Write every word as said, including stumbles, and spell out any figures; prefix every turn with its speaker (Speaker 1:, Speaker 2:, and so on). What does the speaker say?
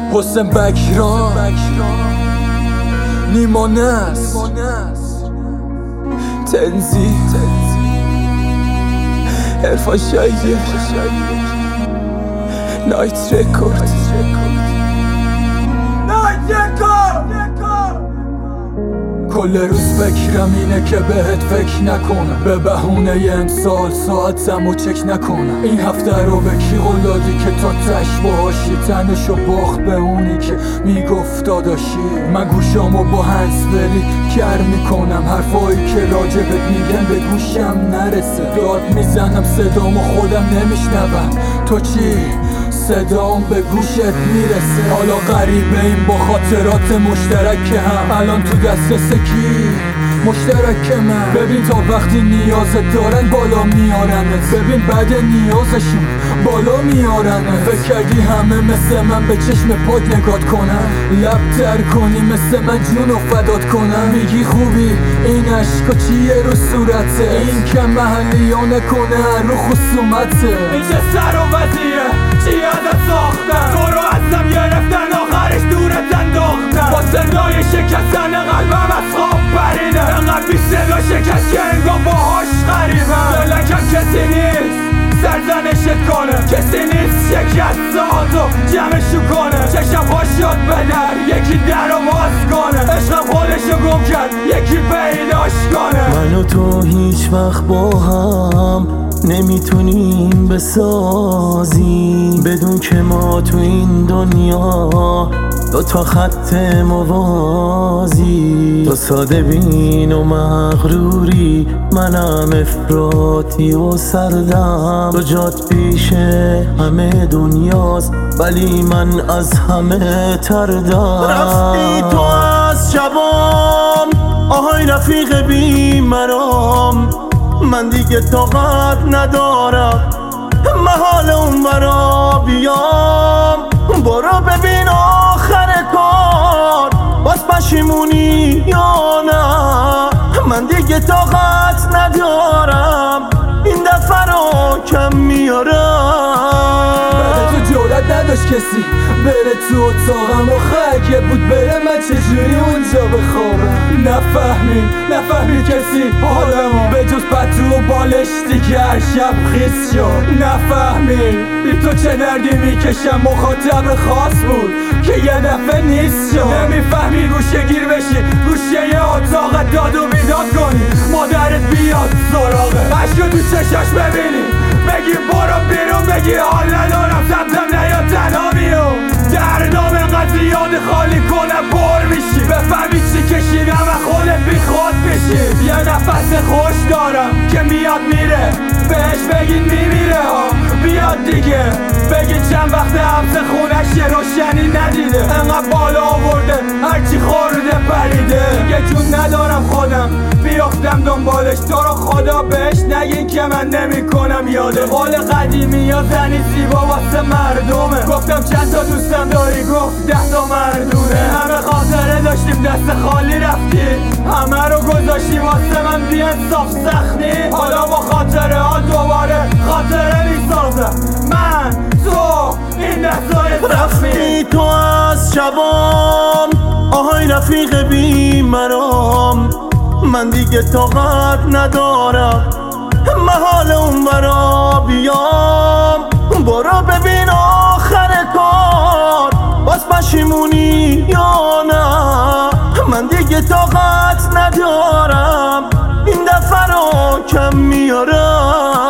Speaker 1: حسین بکران نیما نصر تنزی عرفان شایعی نایت رکورد کل روز فکرم اینه که بهت فکر نکنم، به بهونه امسال ساعتمو چک نکنم. این هفته رو به کی قلادی که تا تش باشی، تنشو باخت به اونی که میگفت داداشی. من گوشامو با هنس بری گر میکنم، حرفایی که راجبت میگن به گوشم نرسه. داد میزنم صدامو خودم نمیشنوم، تو چی؟ صدام به گوشت میرسه. حالا غریبه این با خاطرات مشترک هم، الان تو دسترس کی؟ مشترک من. ببین تا وقتی نیازت دارن بالا میارنت، ببین بعد نیازشون بالا میارنت. فکر کردی همه مثل من به چشم پاک نگات کنن، لب تر کنی مثل من جونو فدات کنن. میگی خوبی این عشقا چیه رو صورته، این که محلیانه نکنه رو خصومته.
Speaker 2: این چه سر و وضعیه چی ازت ساختن، تو رو ازم گرفتن آخرش دورت انداختن. با صدای شکستن قلبم از خواب پریدم، انقدر بی صدا شکست که انگار باهاش غریبم. دلکم کسی نیست سرزنشت کنه، کسی نیست شکستاتو جمعشو کنه. چشم پاش شد به در یکی در رو باز کنه، عشقم خودشو گم کرد یکی پیداش کنه.
Speaker 3: من و تو هیچ وقت با هم نمیتونیم بسازیم، بدون که ما تو این دنیا دو تا خط موازی. تو ساده بین و مغروری، منم افراطی و سردم. تو جات پیش همه دنیاست ولی من از همه تردم. رفتی تو از شبام آهای رفیق بی مرام، من دیگه طاقت ندارم محال اون برا بیام. برو ببین آخر کار باز پشیمونی یا نه، من دیگه طاقت ندارم این دفعه رو کم میارم.
Speaker 1: بعد تو جورت نداشت کسی بره تو اتاقم، و خرگه بود بره من چجوری اونجا بخوابم. نفهمی نفهمی کسی حالمو به جز پتو و بالشتی که هر شب خیس شد. نفهمی بی تو چه نردی میکشم، مخاطب خاص بود که یه دفعه نیست شد. نمیفهمی گوشه گیر بشی گوشه یه اتاق داد و بیداد کنی، مادرت بیاد سراغه عشقو تو چشاش ببینی، بگی برو بیرون، بگی حال ندارم سمتم نیا تنها بیو. دردام انقدر زیاد خالی کنم پر میشی، بفهمی چی کشیدم و خودت بی خود بشی. یه نفس خوش دارم که میاد میره، بهش بگید میمیره ها بیاد دیگه. بگی چند وقت حبس خونش یه روشنی ندیده، انقدر بالا آورده هرچی خورده پریده. یه جون ندارم خودم بیافتم دنبالش، تو رو خدا بهش نگین که من نمی کنم یاده. قول قدیمی یا زنی زیبا واسه مردمه، گفتم چند تا دوستم داری گفت ده تا مردونه. همه خاطره داشتیم دست خالی رفتی، همه رو گذاشتی واسه من بی انصاف سختی. حالا با خاطره ها دوباره خاطره میسازم من تو این دستای
Speaker 3: رفتی تو از شبام آهای رفیق بی مرام، من دیگه طاقت ندارم محال اون برا بیام. برو ببین آخر کار باز پشیمونی یا نه، من دیگه طاقت ندارم این دفعه رو کم میارم.